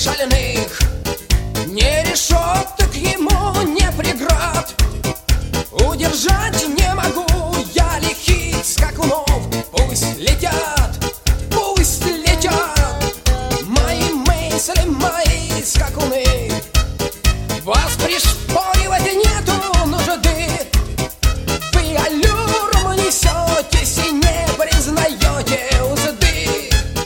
шальных. Не решеток ему, не преград удержать не могу я лихих скакунов. Пусть летят мои мысли, мои скакуны. Вас пришпоривать нету нужды. Вы аллюром несетесь и не признаете узды.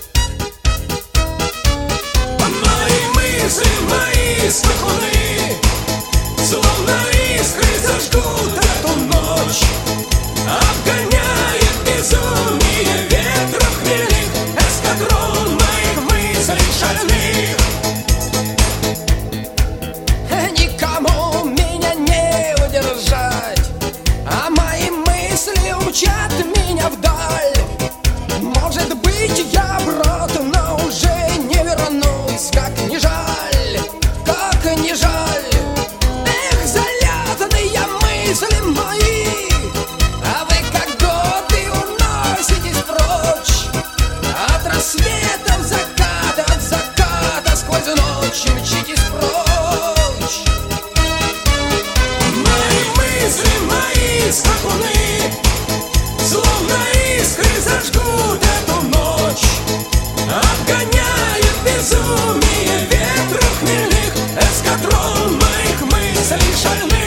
Мои мысли, мои скакуны, словно искры зажгут эту ночь. Обгоняет безумие ветра хмельных эскадрон моих мыслей шальных. Никому меня не удержать, а мои мысли умчат меня вдаль. Может быть, я брат, но уже не вернусь. Как не жаль, как не жаль. Эх, залетные мысли мои, а вы как годы уноситесь прочь. От рассвета в закат, от заката сквозь ночь мчитесь прочь. Мои мысли, мои скакуны, словно искры зажгут эту ночь. Обгоняет безумие ветра хмельных эскадрон моих мыслей шальных.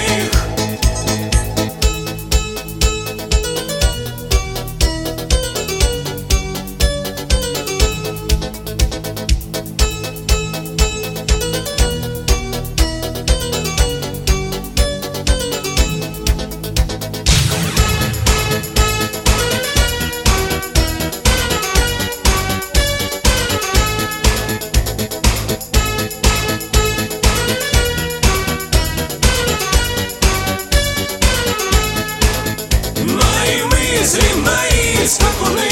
Мои мысли, мои скакуны,